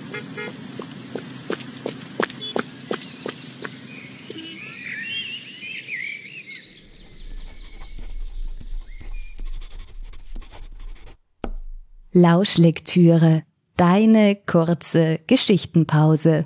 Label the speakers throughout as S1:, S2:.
S1: Lauschlektüre, deine kurze Geschichtenpause.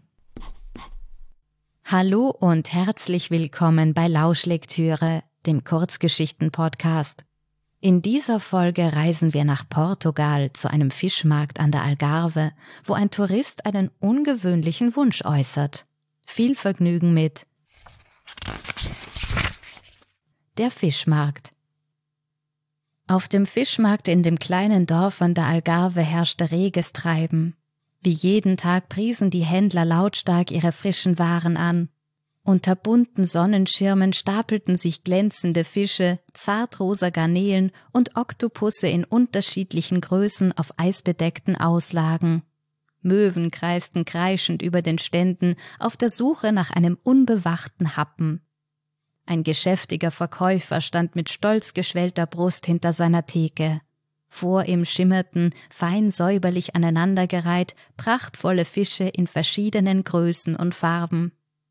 S1: Hallo und herzlich willkommen bei Lauschlektüre, dem Kurzgeschichten-Podcast. In dieser Folge reisen wir nach Portugal zu einem Fischmarkt an der Algarve, wo ein Tourist einen ungewöhnlichen Wunsch äußert. Viel Vergnügen mit Der Fischmarkt. Auf dem Fischmarkt in dem kleinen Dorf an der Algarve herrschte reges Treiben. Wie jeden Tag priesen die Händler lautstark ihre frischen Waren an. Unter bunten Sonnenschirmen stapelten sich glänzende Fische, zartrosa Garnelen und Oktopusse in unterschiedlichen Größen auf eisbedeckten Auslagen. Möwen kreisten kreischend über den Ständen auf der Suche nach einem unbewachten Happen. Ein geschäftiger Verkäufer stand mit stolz geschwellter Brust hinter seiner Theke. Vor ihm schimmerten, fein säuberlich aneinandergereiht, prachtvolle Fische in verschiedenen Größen und Farben.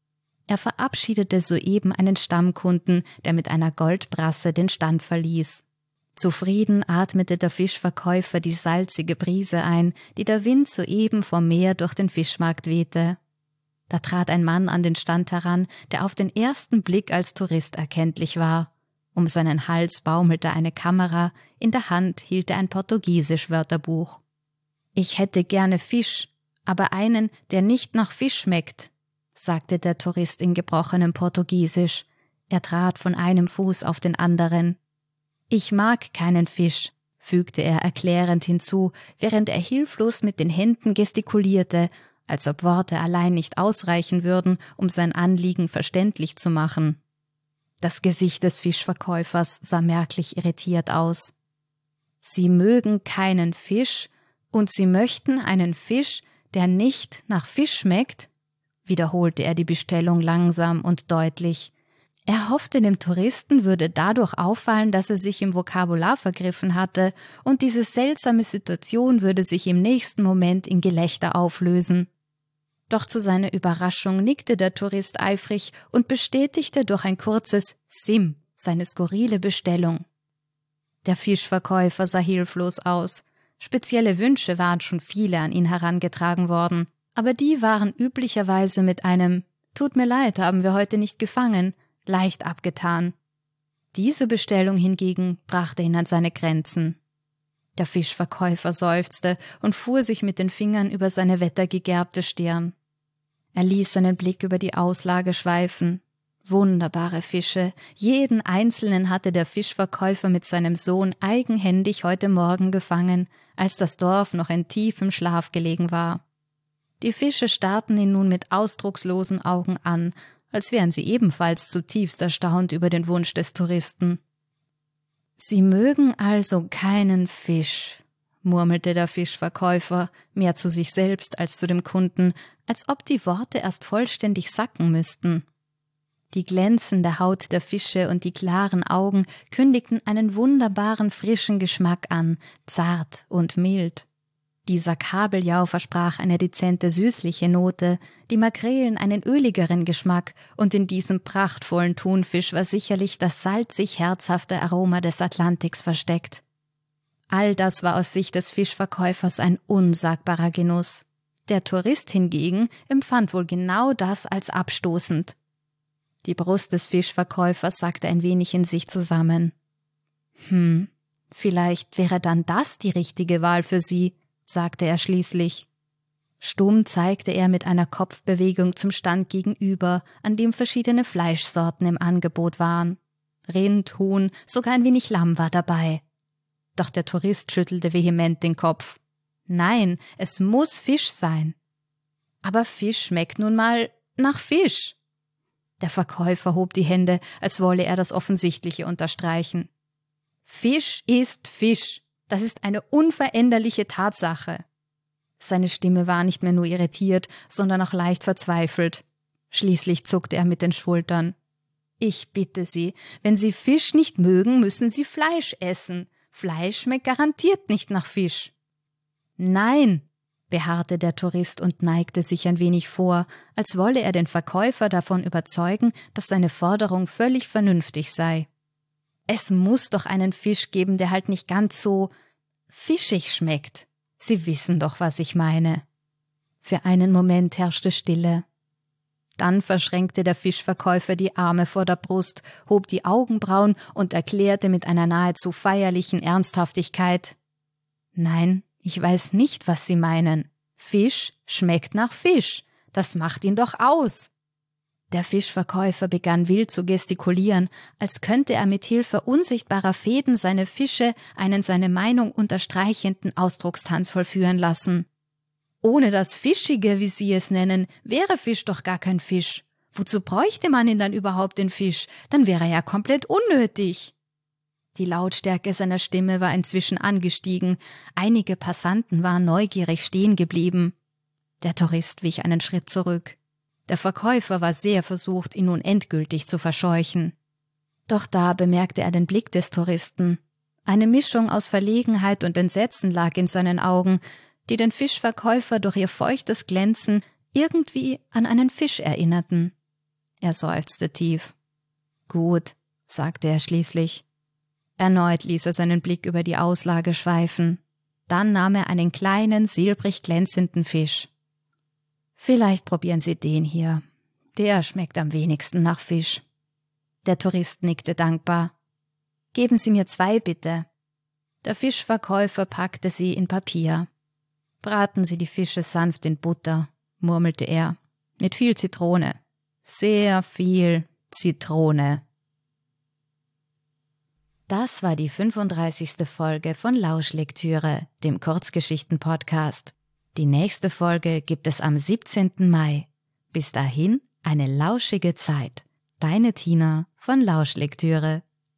S1: Er verabschiedete soeben einen Stammkunden, der mit einer Goldbrasse den Stand verließ. Zufrieden atmete der Fischverkäufer die salzige Brise ein, die der Wind soeben vom Meer durch den Fischmarkt wehte. Da trat ein Mann an den Stand heran, der auf den ersten Blick als Tourist erkenntlich war. Um seinen Hals baumelte eine Kamera, in der Hand hielt er ein Portugiesisch-Wörterbuch. »Ich hätte gerne Fisch, aber einen, der nicht nach Fisch schmeckt«, sagte der Tourist in gebrochenem Portugiesisch. Er trat von einem Fuß auf den anderen. »Ich mag keinen Fisch«, fügte er erklärend hinzu, während er hilflos mit den Händen gestikulierte, als ob Worte allein nicht ausreichen würden, um sein Anliegen verständlich zu machen. Das Gesicht des Fischverkäufers sah merklich irritiert aus. »Sie mögen keinen Fisch und Sie möchten einen Fisch, der nicht nach Fisch schmeckt?«, wiederholte er die Bestellung langsam und deutlich. Er hoffte, dem Touristen würde dadurch auffallen, dass er sich im Vokabular vergriffen hatte, und diese seltsame Situation würde sich im nächsten Moment in Gelächter auflösen. Doch zu seiner Überraschung nickte der Tourist eifrig und bestätigte durch ein kurzes »Sim« seine skurrile Bestellung. Der Fischverkäufer sah hilflos aus. Spezielle Wünsche waren schon viele an ihn herangetragen worden, aber die waren üblicherweise mit einem »Tut mir leid, haben wir heute nicht gefangen« leicht abgetan. Diese Bestellung hingegen brachte ihn an seine Grenzen. Der Fischverkäufer seufzte und fuhr sich mit den Fingern über seine wettergegerbte Stirn. Er ließ seinen Blick über die Auslage schweifen. Wunderbare Fische, jeden einzelnen hatte der Fischverkäufer mit seinem Sohn eigenhändig heute Morgen gefangen, als das Dorf noch in tiefem Schlaf gelegen war. Die Fische starrten ihn nun mit ausdruckslosen Augen an, als wären sie ebenfalls zutiefst erstaunt über den Wunsch des Touristen. »Sie mögen also keinen Fisch«, murmelte der Fischverkäufer, mehr zu sich selbst als zu dem Kunden, als ob die Worte erst vollständig sacken müssten. Die glänzende Haut der Fische und die klaren Augen kündigten einen wunderbaren frischen Geschmack an, zart und mild. Dieser Kabeljau versprach eine dezente süßliche Note, die Makrelen einen öligeren Geschmack, und in diesem prachtvollen Thunfisch war sicherlich das salzig-herzhafte Aroma des Atlantiks versteckt. All das war aus Sicht des Fischverkäufers ein unsagbarer Genuss. Der Tourist hingegen empfand wohl genau das als abstoßend. Die Brust des Fischverkäufers sackte ein wenig in sich zusammen. Vielleicht wäre dann das die richtige Wahl für Sie, sagte er schließlich. Stumm zeigte er mit einer Kopfbewegung zum Stand gegenüber, an dem verschiedene Fleischsorten im Angebot waren. Rind, Huhn, sogar ein wenig Lamm war dabei. Doch der Tourist schüttelte vehement den Kopf. Nein, es muss Fisch sein. Aber Fisch schmeckt nun mal nach Fisch. Der Verkäufer hob die Hände, als wolle er das Offensichtliche unterstreichen. Fisch ist Fisch. Das ist eine unveränderliche Tatsache. Seine Stimme war nicht mehr nur irritiert, sondern auch leicht verzweifelt. Schließlich zuckte er mit den Schultern. Ich bitte Sie, wenn Sie Fisch nicht mögen, müssen Sie Fleisch essen. Fleisch schmeckt garantiert nicht nach Fisch. Nein, beharrte der Tourist und neigte sich ein wenig vor, als wolle er den Verkäufer davon überzeugen, dass seine Forderung völlig vernünftig sei. Es muss doch einen Fisch geben, der halt nicht ganz so fischig schmeckt. Sie wissen doch, was ich meine. Für einen Moment herrschte Stille. Dann verschränkte der Fischverkäufer die Arme vor der Brust, hob die Augenbrauen und erklärte mit einer nahezu feierlichen Ernsthaftigkeit: »Nein, ich weiß nicht, was Sie meinen. Fisch schmeckt nach Fisch. Das macht ihn doch aus.« Der Fischverkäufer begann wild zu gestikulieren, als könnte er mit Hilfe unsichtbarer Fäden seine Fische einen seine Meinung unterstreichenden Ausdruckstanz vollführen lassen. Ohne das Fischige, wie Sie es nennen, wäre Fisch doch gar kein Fisch. Wozu bräuchte man ihn dann überhaupt, den Fisch? Dann wäre er ja komplett unnötig. Die Lautstärke seiner Stimme war inzwischen angestiegen. Einige Passanten waren neugierig stehen geblieben. Der Tourist wich einen Schritt zurück. Der Verkäufer war sehr versucht, ihn nun endgültig zu verscheuchen. Doch da bemerkte er den Blick des Touristen. Eine Mischung aus Verlegenheit und Entsetzen lag in seinen Augen, die den Fischverkäufer durch ihr feuchtes Glänzen irgendwie an einen Fisch erinnerten. Er seufzte tief. »Gut«, sagte er schließlich. Erneut ließ er seinen Blick über die Auslage schweifen. Dann nahm er einen kleinen, silbrig glänzenden Fisch. »Vielleicht probieren Sie den hier. Der schmeckt am wenigsten nach Fisch.« Der Tourist nickte dankbar. »Geben Sie mir 2, bitte.« Der Fischverkäufer packte sie in Papier. »Braten Sie die Fische sanft in Butter«, murmelte er, »mit viel Zitrone. Sehr viel Zitrone.« Das war die 35. Folge von Lauschlektüre, dem Kurzgeschichten-Podcast. Die nächste Folge gibt es am 17. Mai. Bis dahin eine lauschige Zeit. Deine Tina von Lauschlektüre.